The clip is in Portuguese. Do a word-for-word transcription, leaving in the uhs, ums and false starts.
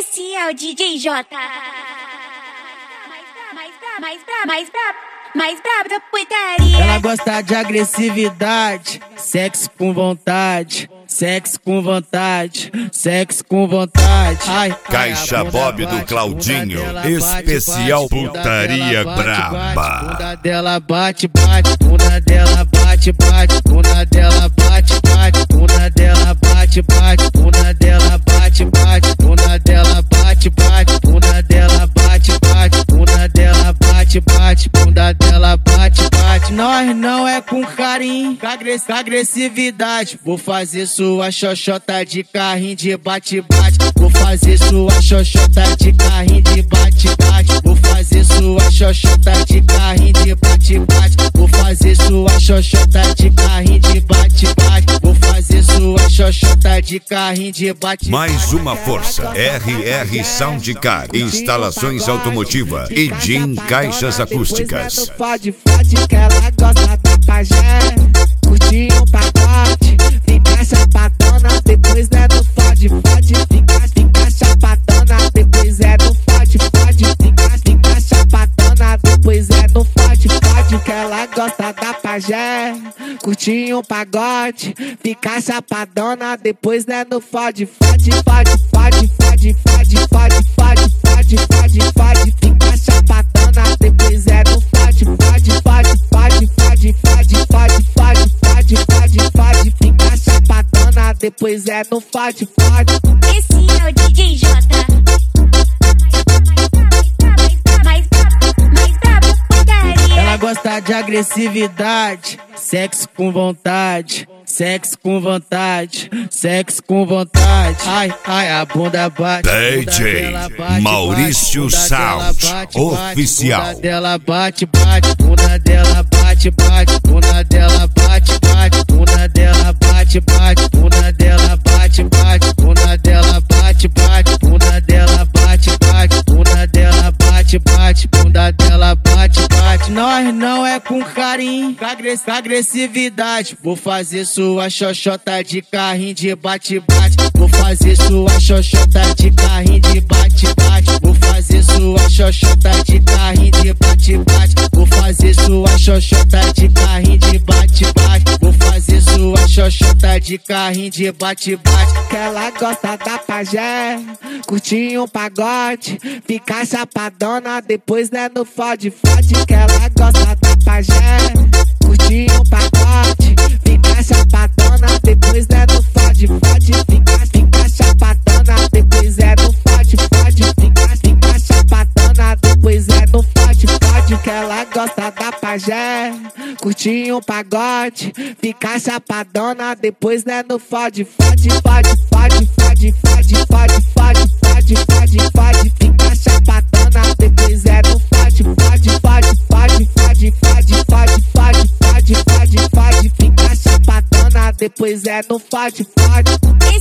Esse é o D J J. Mais brabo, mais brabo, mais brabo, mais brabo da putaria. Ela gosta de agressividade, sexo com vontade, sexo com vontade, sexo com vontade. Ai, Caixa ai, Bob bate, do Claudinho, bate, especial bate, putaria bate, braba. Bunda dela bate, bate, bunda dela bate, bate, bunda dela bate, bate, bunda dela bate, bate, bunda dela bate, bate, bunda dela bate, bate, bunda dela bate, bate, bunda dela bate, bate, bunda dela bate, bate. Nós não é com carinho, com agress- com agressividade. Vou fazer sua xoxota de carrinho de bate-bate. Vou fazer sua xoxota de carrinho de bate-bate. Vou fazer sua xoxota de carrinho de bate-bate. Vou fazer sua xoxota de carrinho de bate-bate. Vou fazer sua xoxota de carrinho de bate-bate. Mais uma força, R R Soundcar, instalações automotiva e Jim Caixas Acústicas. Fode, fode que ela gosta da pajé. Curte um pacote, fica chapadona. Depois é no fode, fode, fica, fica chapadona. Depois é no fode, fode, fica, fica chapadona. Depois é no fode, fode que ela gosta da pajé. Curte um pagode, fica chapadona. Depois é no fode, fode, fode, fode, fode, fode, fode, fode, fode, fode, fode, fica chapadona. Depois é no fode, fode, fode, fode, fode, fode, fode, fode, fode, fode, fode, fica chapadona. Depois é no fode, fode. Esse é o D J J. Mais brabo, mais brabo da putaria. Ela gosta de agressividade, sexo com vontade, sexo com vontade, sexo com vontade. Ai, ai, a bunda bate. D J Maurício Sound, oficial. Bunda dela bate, bate, bunda dela bate, bate, bunda dela bate, bate, bunda dela bate, bate, bunda dela bate, bate, bunda dela bate, bate, bunda dela bate, bate, bunda dela bate, bate, bunda dela bate, bate. Nós não é com carinho, com agress- com agressividade. Vou fazer sua xoxota de carrinho de bate-bate. Vou fazer sua xoxota de carrinho de bate-bate. Vou fazer sua xoxota de carrinho de bate-bate. Vou fazer sua xoxota de carrinho de bate-bate. Vou fazer sua xoxota de carrinho de bate-bate. Que ela gosta da pajé, curte um pagode, fica chapadona. Depois é no fode, fode que ela gosta da pajé. Curte um pagode, fica chapadona. Depois é no fode, fode, fica, fica chapadona. Depois é no fode, fode, fica, fica chapadona. Depois é no fode, fode que ela gosta da pajé. Curte um pagode, fica chapadona. Depois é no fode, fode, fode, fode, fode, fode, fode, fode, fode, fode, fode, fica chapadona. Depois é no fode, fode, fode, fode, fode, fode, fode, fode, fode, fode, fode, fica chapadona. Depois é no fode, fode.